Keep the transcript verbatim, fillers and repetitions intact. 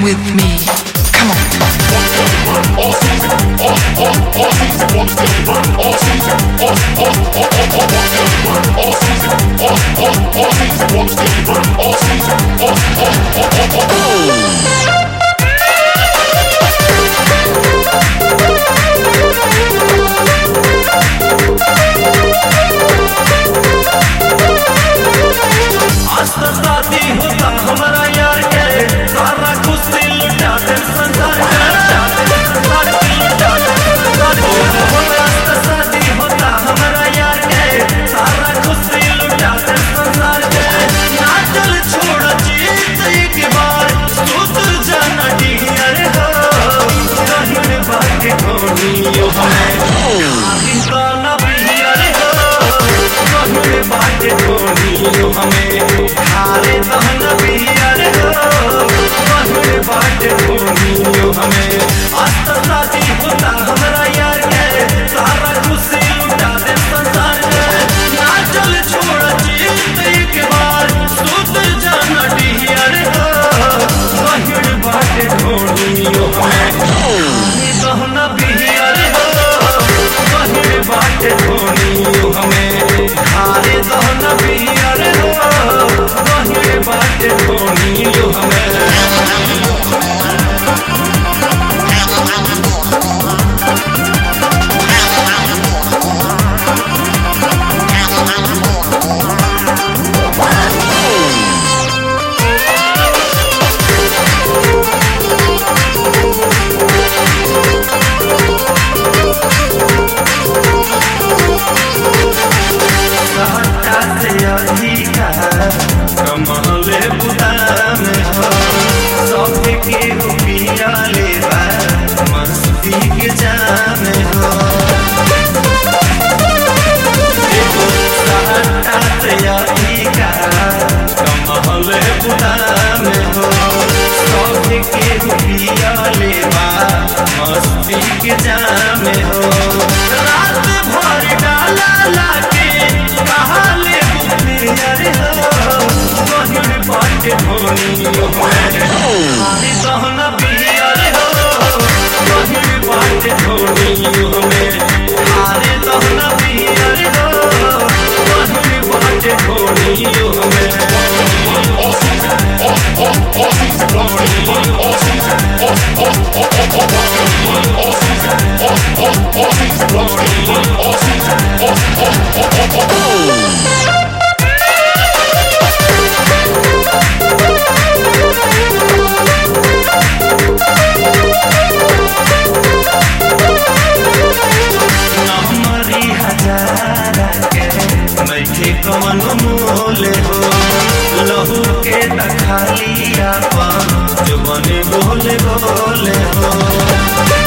with me. Come on. All season, all, all, all season, all season, all season, all, all, all, all, all season, all season, all, all, all season, all season, all season, all, all, all, all, all. आज तो शादी होता हमारा यार के सारा खुशी लुटा दे संसार के संसार की लुटा दे संसार के आज तो शादी होता हमारा यार के सारा खुशी लुटा दे संसार के ना चल छोड़ जीत एक बार सुधर जाना डियर हो कहीं बाकी होनी हमें आखिर का ना बियर हो कहीं बाकी होनी हमें हारे दहन बियर हो कहीं बाटे होनी हमें आज तो शादी होता हमारा यार के सारा खुशी लुटा दे संसार के ना चल छोड़ जीत एक बार सुधर जाना डियर हो कहीं बाटे होनी हमें हारे दहन बियर हो कहीं बाटे होनी हमें हारे दहन बियर हो कहीं बाटे होनी हमें कमले बुदाम हो सौफे के रुपिया लेवा मस्ती के जाम हो कमले बुदाम हो सौफे के रुपिया लेवा मस्ती के जाम हो रात भर डाला लाके कहा ले बुनियर हो कहीं बाटे होनी हारी दहन बियर हो कहीं बाटे होनी हमें हारे दहन बियर हो कहीं बाटे होनी हमें all season, all, all, all season, all season, all season, all, all, all, all, all season, all, all, all season, all season, all season, all, all, all, all, all. कवन मोल हो लहू के खाली आपा जो बने बोले बोले हो